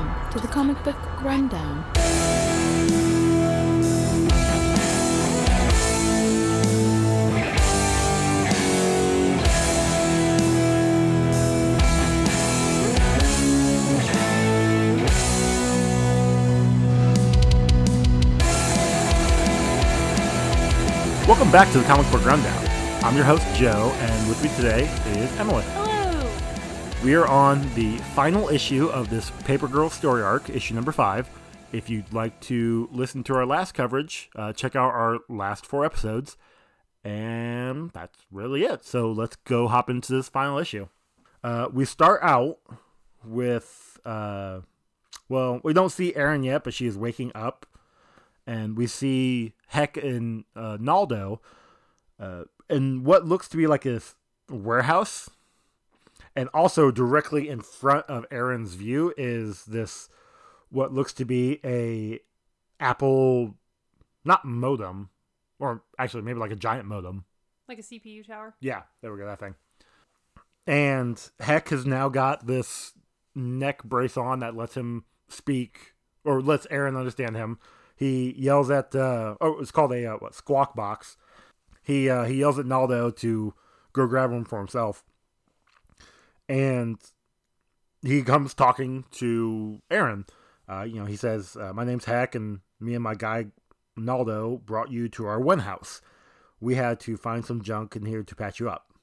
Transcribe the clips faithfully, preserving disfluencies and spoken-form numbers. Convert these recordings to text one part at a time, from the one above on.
Welcome to the Comic Book Rundown. Welcome back to the Comic Book Rundown. I'm your host, Joe, and with me today is Emily. Hello! We are on the final issue of this Paper Girl story arc, issue number five. If you'd like to listen to our last coverage, uh, check out our last four episodes. And that's really it. So let's go hop into this final issue. Uh, we start out with, uh, well, we don't see Erin yet, but she is waking up. And we see Heck and uh, Naldo uh, in what looks to be like a warehouse. And also directly in front of Erin's view is this, what looks to be a Apple, not modem, or actually maybe like a giant modem. Like a C P U tower? Yeah, there we go, that thing. And Heck has now got this neck brace on that lets him speak, or lets Erin understand him. He yells at, uh, oh, it's called a, uh, what, squawk box. He, uh, he yells at Naldo to go grab one for himself. And he comes talking to Erin. Uh, you know, he says, uh, my name's Heck, and me and my guy, Naldo, brought you to our one house. We had to find some junk in here to patch you up.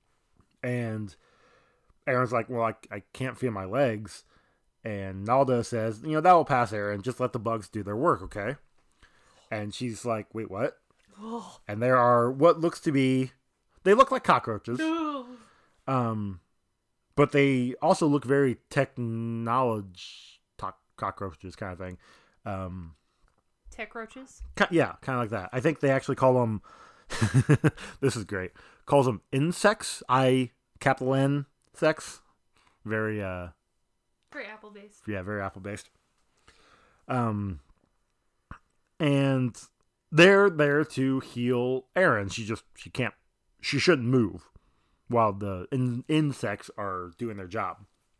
And Erin's like, well, I, I can't feel my legs. And Naldo says, you know, that will pass, Erin. Just let the bugs do their work, okay? And she's like, wait, what? Oh. And there are what looks to be, they look like cockroaches. um, but they also look very technology, to- cockroaches kind of thing. Um, Tech roaches? yeah, kind of like that. I think they actually call them, this is great, calls them insects. I, capital N, sex. Very, uh, Very Apple-based. Yeah, very Apple-based. Um, and they're there to heal Erin. She just, she can't, she shouldn't move while the in, insects are doing their job.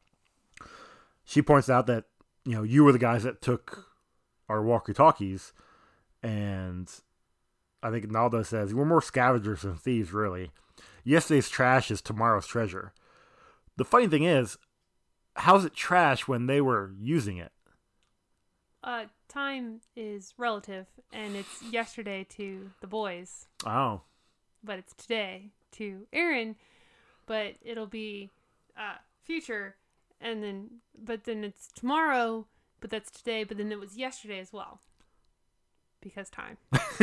She points out that, you know, you were the guys that took our walkie-talkies, and I think Naldo says, we're more scavengers than thieves, really. Yesterday's trash is tomorrow's treasure. The funny thing is, how's it trash when they were using it? Uh, time is relative, and it's yesterday to the boys, Oh. but it's today to Erin, but it'll be uh, future, and then, but then it's tomorrow, but that's today, but then it was yesterday as well. Because time.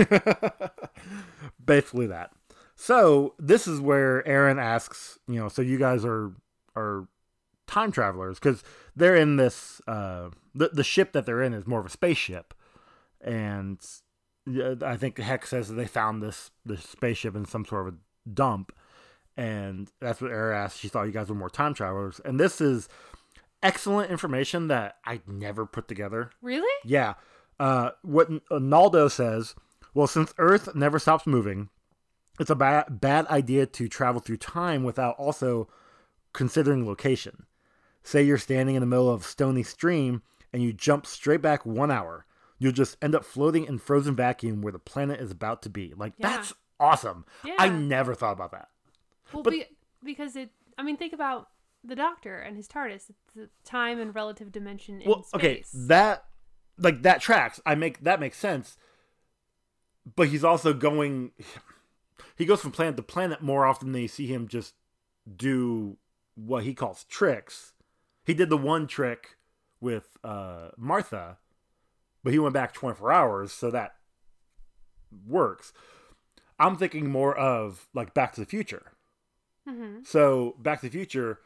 Basically that. So, this is where Erin asks, you know, so you guys are are time travelers, because they're in this, uh, the, the ship that they're in is more of a spaceship, and I think Heck says that they found this, this spaceship in some sort of a dump, and that's what Erin asked. She thought you guys were more time travelers, and this is excellent information that I never put together. Really? Yeah. Uh, what Naldo says, well, since Earth never stops moving, it's a ba- bad idea to travel through time without also considering location. Say you're standing in the middle of Stony Stream and you jump straight back one hour. You'll just end up floating in frozen vacuum where the planet is about to be. Like, Yeah. that's awesome. Yeah. I never thought about that. Well, But- be, because it, I mean, think about the Doctor and his TARDIS. It's the time and relative dimension in Well, space. okay, that, like, that tracks. I make, that makes sense. But he's also going, he goes from planet to planet more often than you see him just do what he calls tricks. He did the one trick with uh, Martha, but he went back twenty-four hours, so that works. I'm thinking more of, like, Back to the Future. Mm-hmm. So, Back to the Future,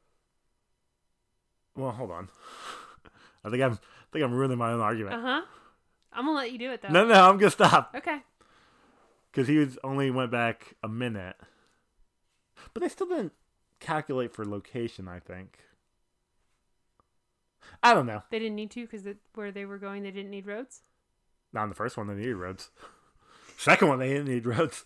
well, hold on. I think I'm, I think I'm ruining my own argument. Uh-huh. I'm gonna let you do it, though. No, no, I'm going to stop. Okay. Because he was only went back a minute. But they still didn't calculate for location, I think. I don't know. They didn't need to because where they were going, they didn't need roads? Not in the first one, they needed roads. Second one, they didn't need roads.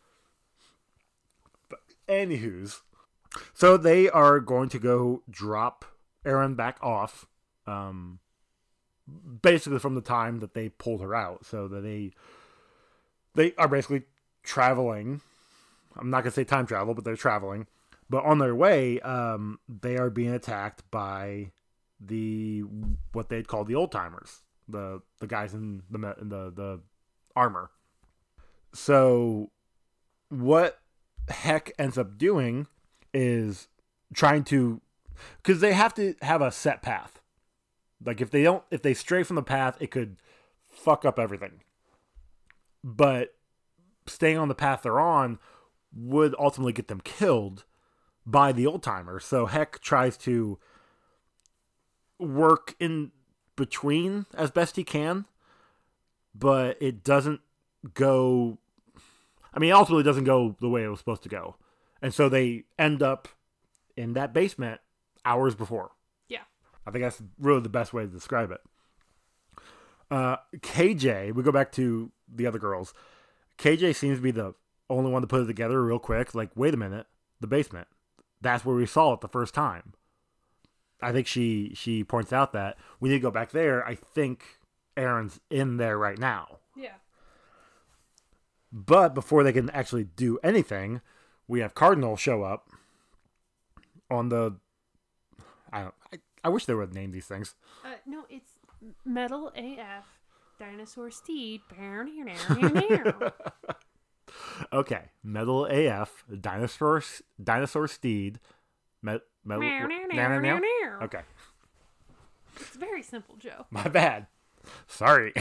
But anywho's. So they are going to go drop Erin back off Um, basically from the time that they pulled her out. So that they they are basically traveling. I'm not gonna say time travel, but they're traveling. But on their way, um, they are being attacked by the what they'd call the old timers, the the guys in the in the the armor. So what Heck ends up doing is trying to, because they have to have a set path. Like if they don't, if they stray from the path, it could fuck up everything. But staying on the path they're on would ultimately get them killed by the old timer. So Heck tries to work in between as best he can, but it doesn't go. I mean, it ultimately doesn't go the way it was supposed to go. And so they end up in that basement hours before. Yeah. I think that's really the best way to describe it. Uh, K J, we go back to the other girls. K J seems to be the only one to put it together real quick. Like, wait a minute, the basement. That's where we saw it the first time. I think she she points out that we need to go back there. I think Aaron's in there right now. Yeah. But before they can actually do anything, we have Cardinal show up on the. I don't. I, I wish they would name these things. Uh, no, it's Metal A F Dinosaur Steed. Okay, Metal A F Dinosaur Dinosaur Steed. Met, metal, okay. It's very simple, Joe. My bad. Sorry.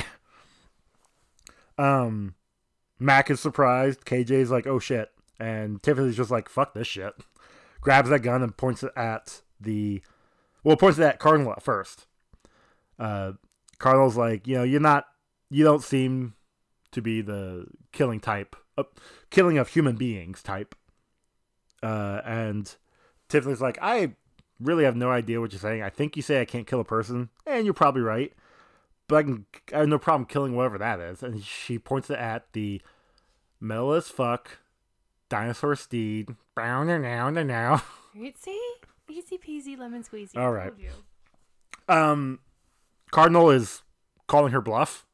Um, Mac is surprised. K J's like, oh shit. And Tiffany's just like, fuck this shit. Grabs that gun and points it at the... Well, points it at Cardinal at first. Uh, Cardinal's like, you know, you're not... You don't seem to be the killing type. Uh, killing of human beings type. Uh, and Tiffany's like, I really have no idea what you're saying. I think you say I can't kill a person. And you're probably right. But I, can, I have no problem killing whatever that is. And she points it at the metal as fuck Dinosaur Steed. Now, now, now. Right, see? Easy peasy lemon squeezy. All right. I told you. Um, Cardinal is calling her bluff.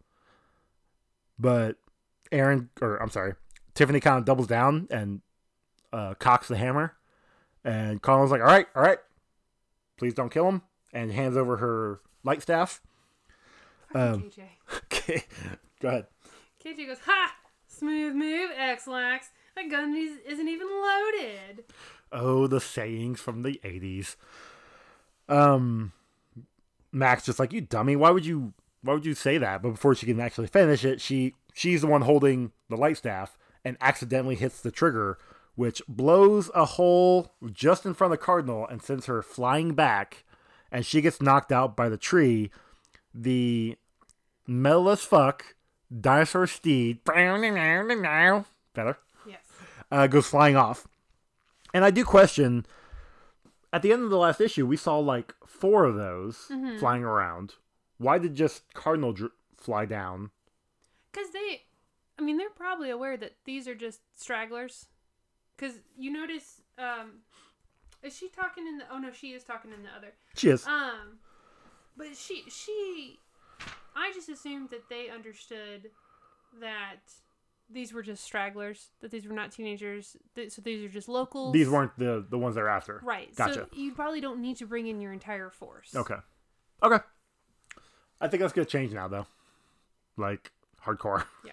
But Aaron, or I'm sorry, Tiffany kind of doubles down and uh, cocks the hammer. And Cardinal's like, all right, all right. Please don't kill him. And hands over her light staff. Um, K J. Okay, go ahead. K J goes, ha! Smooth move, X-Lax. That gun is, isn't even loaded. Oh, the sayings from the eighties. Um, Max just like, you dummy. Why would you? Why would you say that? But before she can actually finish it, she she's the one holding the light staff and accidentally hits the trigger, which blows a hole just in front of the Cardinal and sends her flying back, and she gets knocked out by the tree. The metal as fuck Dinosaur Steed better Yes. uh, goes flying off. And I do question, at the end of the last issue, we saw like four of those Mm-hmm. flying around. Why did just Cardinal dr- fly down? Because they, I mean, they're probably aware that these are just stragglers. Because you notice, um, is she talking in the, oh no, she is talking in the other. She is. Um, but she, she, I just assumed that they understood that these were just stragglers, that these were not teenagers, that, so these are just locals. These weren't the, the ones they're after. Right. Gotcha. So you probably don't need to bring in your entire force. Okay. Okay. I think that's gonna change now, though. Like hardcore. Yeah.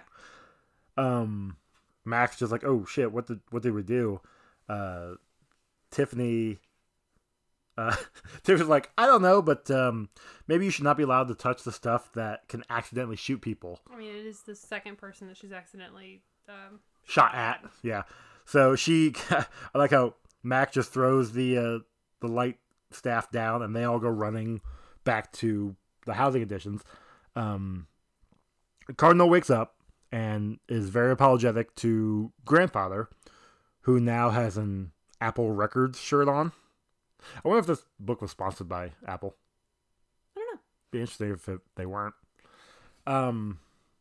Um, Max just like, oh shit, what did what did we do? Uh, Tiffany. Uh, Tiffany's like, I don't know, but um, maybe you should not be allowed to touch the stuff that can accidentally shoot people. I mean, it is the second person that she's accidentally um, Shot at, yeah. So she, I like how Mac just throws the uh, the light staff down, and they all go running back to the housing additions. Um, Cardinal wakes up and is very apologetic to Grandfather, who now has an Apple Records shirt on. I wonder if this book was sponsored by Apple. I don't know. Be interesting if it, they weren't. Um,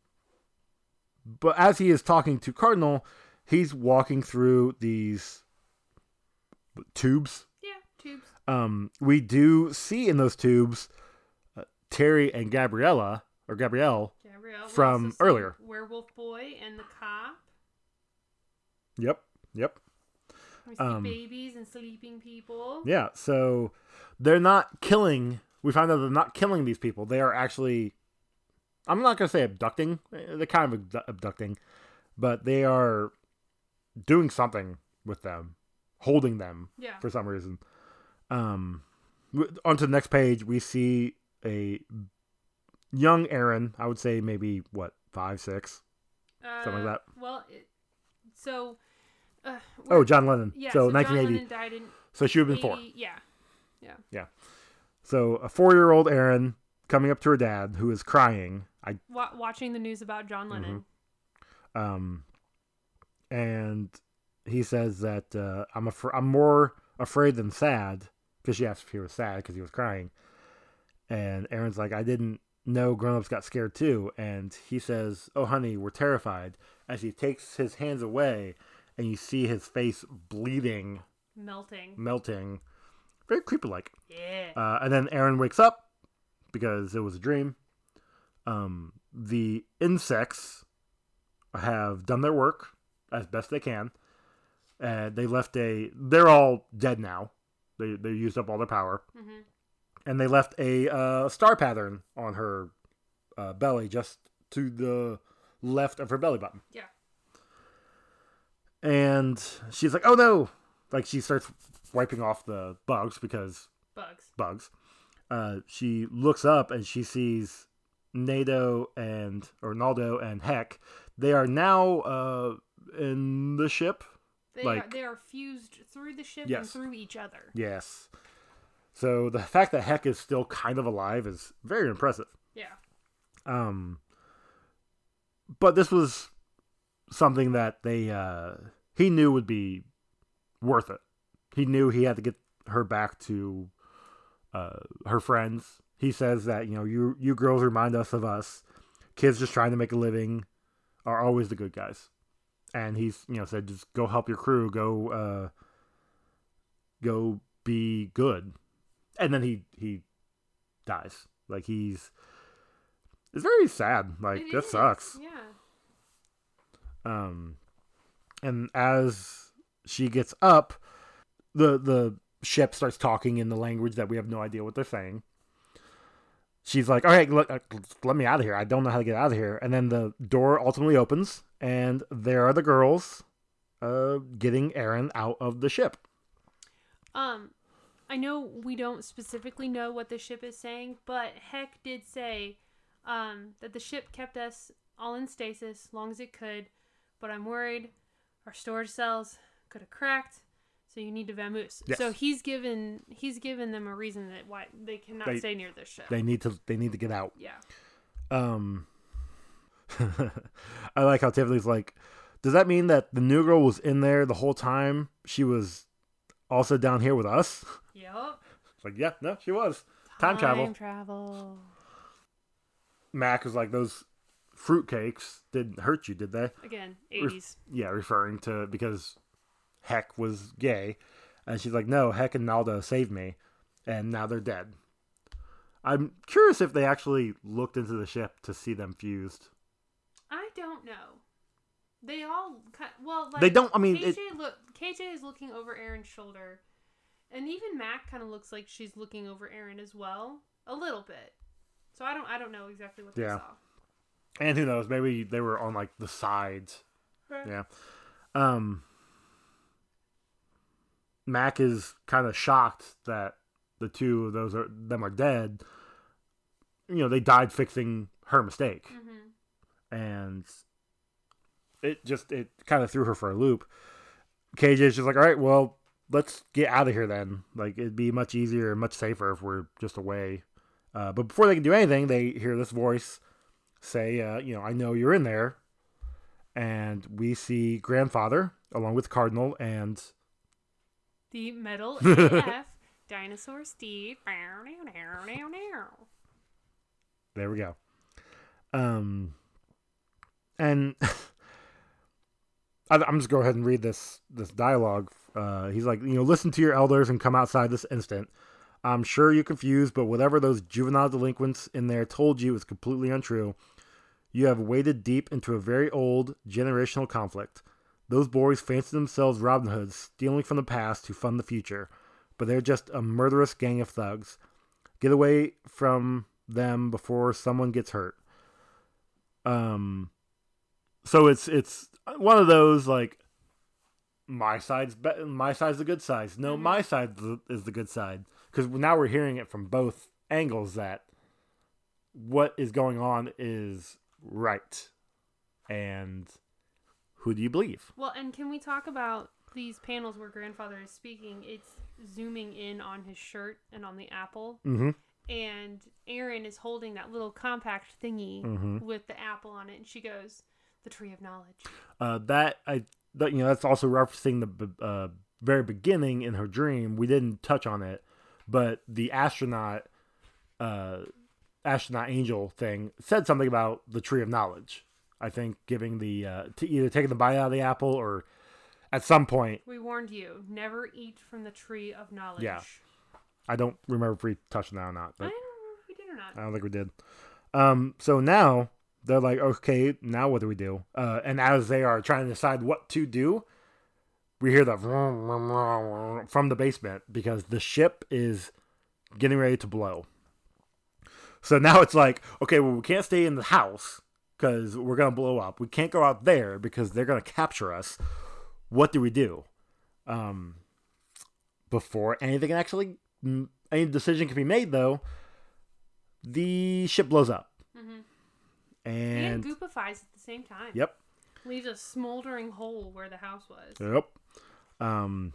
but as he is talking to Cardinal, he's walking through these tubes. Yeah, tubes. Um, we do see in those tubes Terry and Gabriella, or Gabrielle, Gabrielle. from we also see earlier. Werewolf Boy and the cop. Yep, yep. We see Um, babies and sleeping people. Yeah, so they're not killing. We find out they're not killing these people. They are actually, I'm not going to say abducting. They're kind of abdu- abducting, but they are doing something with them, holding them Yeah. for some reason. Um, w- onto the next page, we see a young Aaron. I would say maybe, what, five, six? Uh, Something like that. Well, it, so. Uh, Oh, John Lennon. yeah. so So nineteen eighty. John Lennon died in So she would have been four. eighty. Yeah. Yeah. So a four-year-old Aaron coming up to her dad, who is crying. I Wa- watching the news about John Lennon. um, and he says that uh, I'm af- I'm more afraid than sad, because she asked if he was sad because he was crying. And Aaron's like, I didn't know grown-ups got scared too. And he says, oh honey, we're terrified, as he takes his hands away, and you see his face bleeding, Melting. melting, very creepy-like. Yeah. Uh, and then Aaron wakes up because it was a dream. Um, the insects have done their work as best they can. And they left a... They're all dead now. They they used up all their power. Mm-hmm. And they left a uh, star pattern on her uh, belly, just to the left of her belly button. Yeah. And she's like, oh no! Like, she starts wiping off the bugs, because Bugs. bugs. Uh, she looks up and she sees Nado and, or Naldo and Heck. They are now uh, in the ship. They Like- are they are fused through the ship and Yes. through each other. Yes. So the fact that Heck is still kind of alive is very impressive. Yeah. Um, but this was something that they uh, he knew would be worth it. He knew he had to get her back to uh, her friends. He says that, you know, you you girls remind us of us. Kids just trying to make a living are always the good guys. And he's, you know, said, just go help your crew. Go, uh, go be good. And then he he dies. Like, he's it's very sad. Like, It that is, sucks. Yeah. Um, and as she gets up, the the ship starts talking in the language that we have no idea what they're saying. She's like, all right, let, uh, let me out of here. I don't know how to get out of here. And then the door ultimately opens, and there are the girls uh, getting Aaron out of the ship. Um, I know we don't specifically know what the ship is saying, but Heck did say um, that the ship kept us all in stasis long as it could, but I'm worried our storage cells could have cracked, so you need to vamoose. Yes. So he's given he's given them a reason that why they cannot They- stay near this ship. They need to they need to get out. yeah. Um, I like how Tiffany's like, does that mean that the new girl was in there the whole time? She was also down here with us? Yep. It's like, yeah, no, she was. Time travel. Time travel. Mac was like, those fruitcakes didn't hurt you, did they? Again, eighties. Yeah, referring to, because Heck was gay. And she's like, no, Heck and Naldo saved me. And now they're dead. I'm curious if they actually looked into the ship to see them fused. I don't know. They all kind well, like They don't, I mean, K J it, look. K J is looking over Aaron's shoulder, and even Mac kind of looks like she's looking over Aaron as well, a little bit. So I don't, I don't know exactly what they Yeah. saw. and who knows, maybe they were on like the sides. Right. Yeah. Um, Mac is kind of shocked that the two of those are them are dead. You know, they died fixing her mistake. Mm-hmm. And it just it kind of threw her for a loop. K J's just like, all right, well, let's get out of here then. Like, it'd be much easier and much safer if we're just away. Uh, but before they can do anything, they hear this voice say, uh, you know, I know you're in there. And we see Grandfather along with Cardinal and The Metal A F Dinosaur Steve. there we go. Um, and I, I'm just go ahead and read this this dialogue. Uh, he's like, you know, listen to your elders and come outside this instant. I'm sure you're confused, but whatever those juvenile delinquents in there told you is completely untrue. You have waded deep into a very old, generational conflict. Those boys fancy themselves Robin Hoods, stealing from the past to fund the future, but they're just a murderous gang of thugs. Get away from them before someone gets hurt. Um, so it's it's one of those like my side's be- my side's the good side. No, Mm-hmm. my side is the good side, because now we're hearing it from both angles that what is going on is right, and who do you believe? Well, and can we talk about these panels where grandfather is speaking? It's zooming in on his shirt and on the apple. Mm-hmm. And Erin is holding that little compact thingy Mhm. with the apple on it. And she goes, the tree of knowledge. Uh, that I that, you know that's also referencing the b- uh, very beginning in her dream. We didn't touch on it, but the astronaut, uh, astronaut angel thing said something about the tree of knowledge. I think giving the uh, to either taking the bite out of the apple or at some point. We warned you, never eat from the tree of knowledge. Yeah. I don't remember if we touched on that or not, I but don't remember if we did or not. I don't think we did. Um, so now they're like, okay, now what do we do? Uh, and as they are trying to decide what to do, we hear the from the basement because the ship is getting ready to blow. So now it's like, okay, well, we can't stay in the house because we're going to blow up. We can't go out there because they're going to capture us. What do we do? Um, before anything can actually, any decision can be made, though, the ship blows up. Mm-hmm. And, And goopifies at the same time. Yep. Leaves a smoldering hole where the house was. Yep. Um,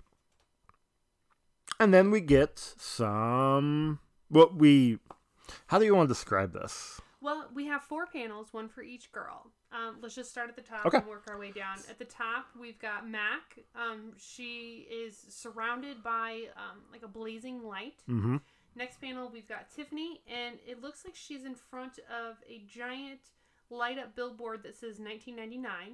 and then we get some, what we, how do you want to describe this? Well, we have four panels, one for each girl. Um, let's just start at the top Okay. and work our way down. At the top, we've got Mac. Um, she is surrounded by um, like a blazing light. Mm-hmm. Next panel, we've got Tiffany, and it looks like she's in front of a giant light-up billboard that says nineteen ninety-nine.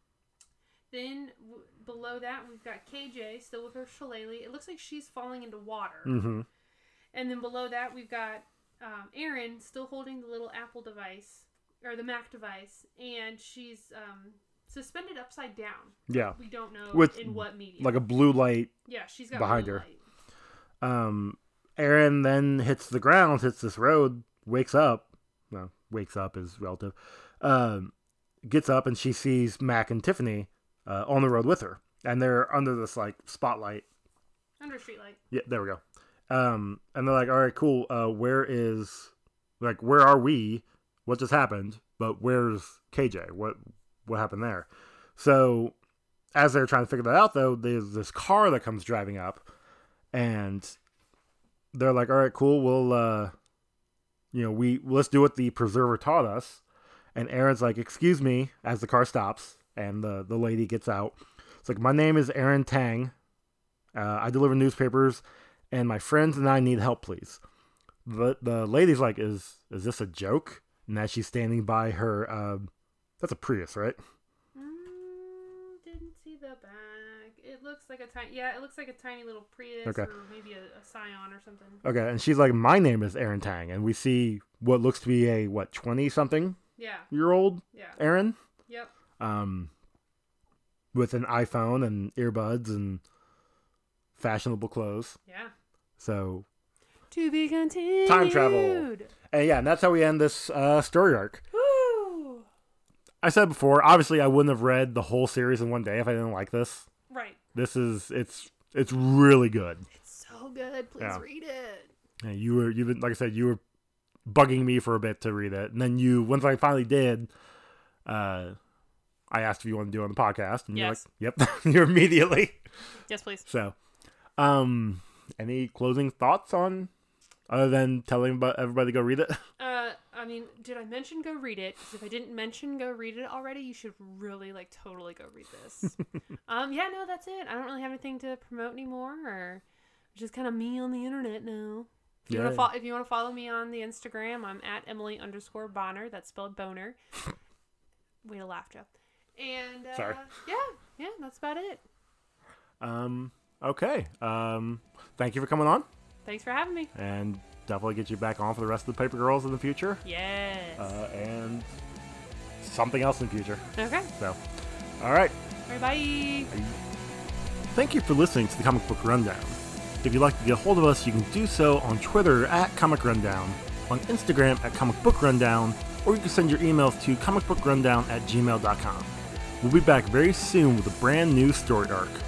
Then w- below that, we've got K J, still with her shillelagh. It looks like she's falling into water. Mm-hmm. And then below that, we've got um, Erin still holding the little Apple device, or the Mac device, and she's um, suspended upside down. Yeah. We don't know With, in what medium. Like a blue light. yeah, she's got behind blue her. light. Um, Aaron then hits the ground, hits this road, wakes up. Well, wakes up is relative. Um, gets up and she sees Mac and Tiffany uh, on the road with her, and they're under this like spotlight. Under street light. Yeah, there we go. Um, and they're like, "All right, cool. Uh, where is like where are we? What just happened? But where's K J? What what happened there?" So as they're trying to figure that out, though, there's this car that comes driving up, and they're like, "All right, cool. We'll, uh, you know, we let's do what the preserver taught us." And Aaron's like, "Excuse me," as the car stops, and the the lady gets out. It's like, "My name is Aaron Tang. Uh, I deliver newspapers, and my friends and I need help, please." The the lady's like, "Is is this a joke?" And as she's standing by her, uh, that's a Prius, right? Mm, didn't see the back. It looks like a tiny. Yeah, it looks like a tiny little Prius Okay. or maybe a, a Scion or something. Okay, and she's like, "My name is Aaron Tang," and we see what looks to be a what twenty something Yeah. year old Yeah. Aaron, Yep. um, with an iPhone and earbuds and fashionable clothes. Yeah. So, To be continued. Time travel. and yeah, and that's how we end this uh, story arc. Woo! I said before, obviously, I wouldn't have read the whole series in one day if I didn't like this. Right. This is it's it's really good. It's so good. Please Yeah. read it. And you were you've been like I said, you were bugging me for a bit to read it, and then you once I finally did, uh, I asked if you want to do it on the podcast, and Yes. you're like, "Yep," you're immediately. Yes, please. So, um, any closing thoughts on other than telling about everybody to go read it? Uh, I mean, did I mention go read it? 'Cause if I didn't mention go read it already, you should really like totally go read this. um, yeah, no, that's it. I don't really have anything to promote anymore, or just kind of me on the internet now. If you Yeah. want to fo- if you want to follow me on the Instagram, I'm at Emily underscore Bonner. That's spelled boner. Way to laugh, Joe. And uh, Sorry. yeah, yeah, that's about it. Um, okay. Um, thank you for coming on. Thanks for having me. And definitely get you back on for the rest of the Paper Girls in the future. Yes. Uh, and something else in the future. Okay. So, all right. All right, bye. Thank you for listening to the Comic Book Rundown. If you'd like to get a hold of us, you can do so on Twitter at Comic Rundown, on Instagram at Comic Book Rundown, or you can send your emails to comicbookrundown at gmail dot com. We'll be back very soon with a brand new story arc.